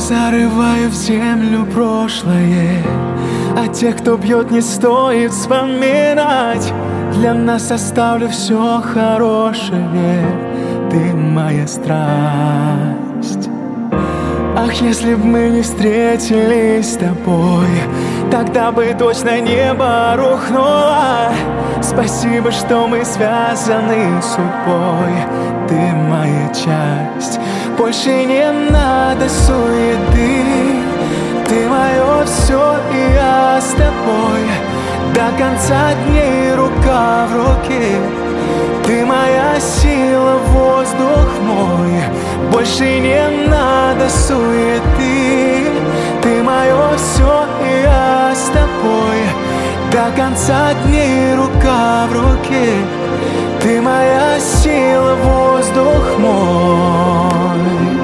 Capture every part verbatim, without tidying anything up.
зарываю в землю прошлое, а тех, кто бьет, не стоит вспоминать. Для нас оставлю все хорошее, ты моя страсть. Ах, если б мы не встретились с тобой, тогда бы точно небо рухнуло. Спасибо, что мы связаны судьбой, ты моя часть. Больше не надо суеты, ты мое все, и я с тобой до конца дней, рука в руке. Ты моя сила, воздух мой. Больше не надо суеты, ты мое все, и я с тобой до конца дней, рука в руке. Ты моя сила, воздух мой.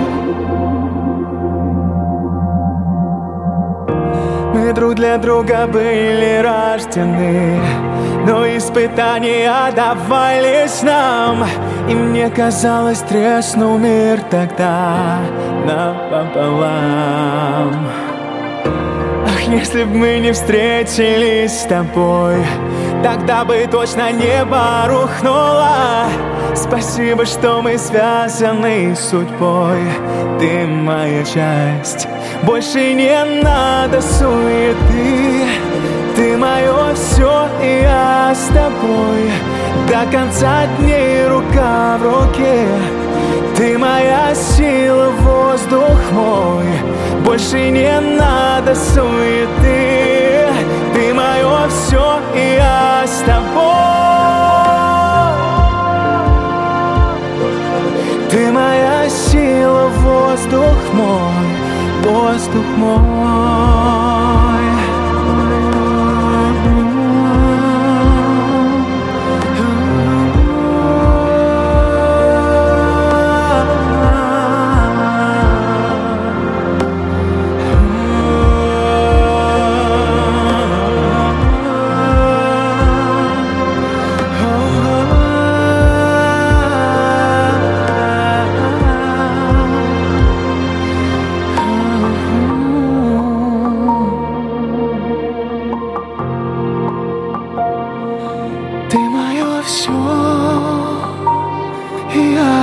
Мы друг для друга были рождены, но испытания давались нам, и мне казалось, треснул мир тогда напополам. Ах, если б мы не встретились с тобой, тогда бы точно небо рухнуло. Спасибо, что мы связаны судьбой, ты моя часть. Больше не надо суеты, ты мое все, и я с тобой до конца дней, рука в руке. Ты моя сила, воздух мой. Больше не надо суеты, ты мое все, и я с тобой. Ты моя сила, воздух мой, воздух мой. Ты мое все, и я